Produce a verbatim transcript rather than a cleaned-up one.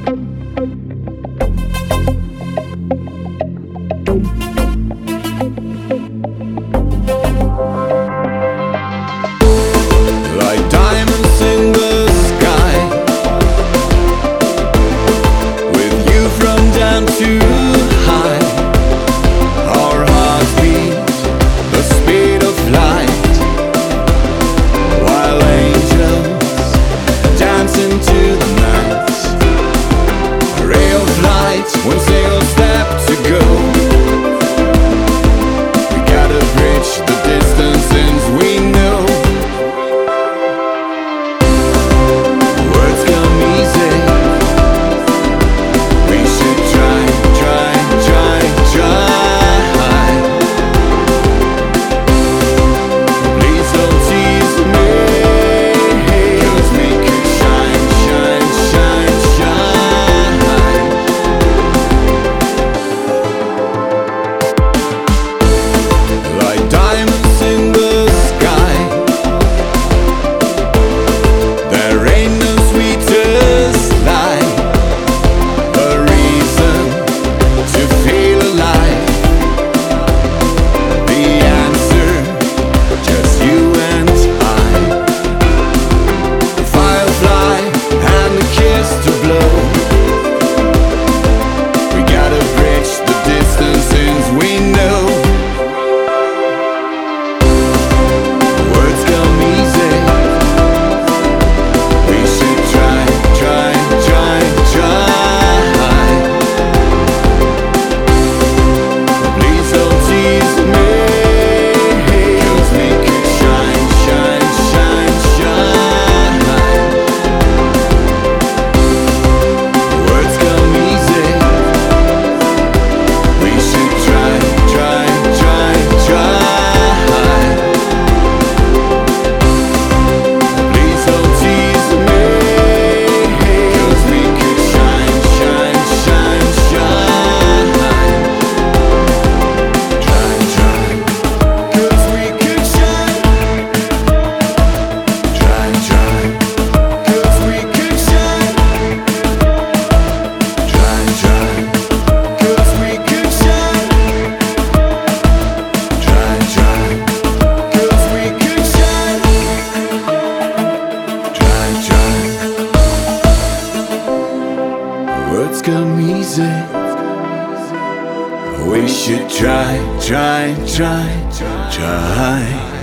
Like diamonds in the sky, with you from down to high. Our hearts beat the speed of light, while angels dance into the night. A ray of light, one single step to go. We gotta bridge the distance since we know. Words come easy, we should try, try, try, try. Please don't tease me, 'cause we could shine, shine, shine, shine. Like diamonds in the sky, there ain't no sweetest lie, a reason to feel alive. The answer, just you and I. A firefly and a kiss to blow. We gotta bridge the distance since we know. Words come easy, we should try, try, try, try. Please don't tease me, 'cause we could shine, shine, shine, shine. Words come easy, we should try, try, try, try. Please don't tease me, 'cause we could shine, shine, shine, shine. Try, try, 'cause we could shine. Try, try, 'cause we could shine. Try, try, 'cause we could shine. Try, try, 'cause we could shine. Try, try. Words come easy, we should try, try, try, try.